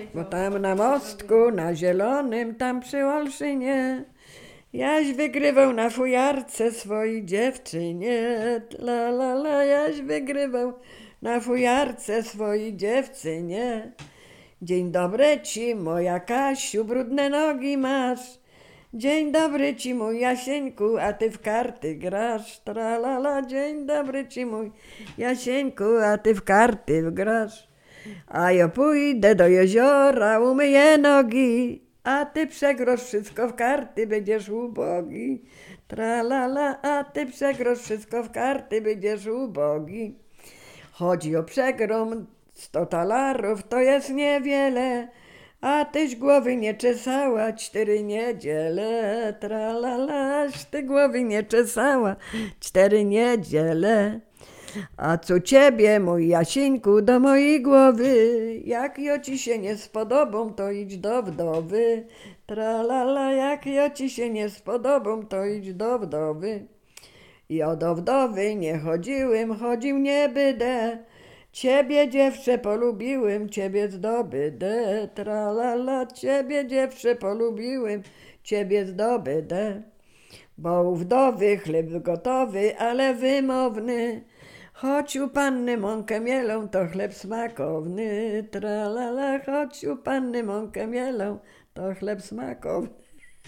Bo tam na mostku, na zielonym, tam przy Olszynie, jaś wygrywał na fujarce swojej dziewczynie. La la la, jaś wygrywał na fujarce swojej dziewczynie. Dzień dobry ci, moja Kasiu, brudne nogi masz. Dzień dobry ci, mój Jasieńku, a ty w karty grasz. Tralala, dzień dobry ci, mój Jasieńku, a ty w karty grasz. A ja pójdę do jeziora, umyję nogi, a ty przegrasz wszystko w karty, będziesz ubogi. Tralala, a ty przegrasz wszystko w karty, będziesz ubogi. Chodzi o przegrom 100 talarów, to jest niewiele, a tyś głowy nie czesała 4 niedziele. Tralalaś, ty głowy nie czesała 4 niedziele. A co ciebie, mój Jasieńku, do mojej głowy? Jak jo ci się nie spodobą, to idź do wdowy. Tralala, jak jo ci się nie spodobą, to idź do wdowy. Ja do wdowy nie chodziłem, chodził nie bydę. Ciebie, dziewczę, polubiłem, ciebie zdobydę. Tralala, ciebie, dziewczę, polubiłem, ciebie zdobydę. Bo u wdowy chleb gotowy, ale wymowny. Choć u panny mąkę mielą, to chleb smakowny. Tralala, choć u panny mąkę mielą, to chleb smakowny.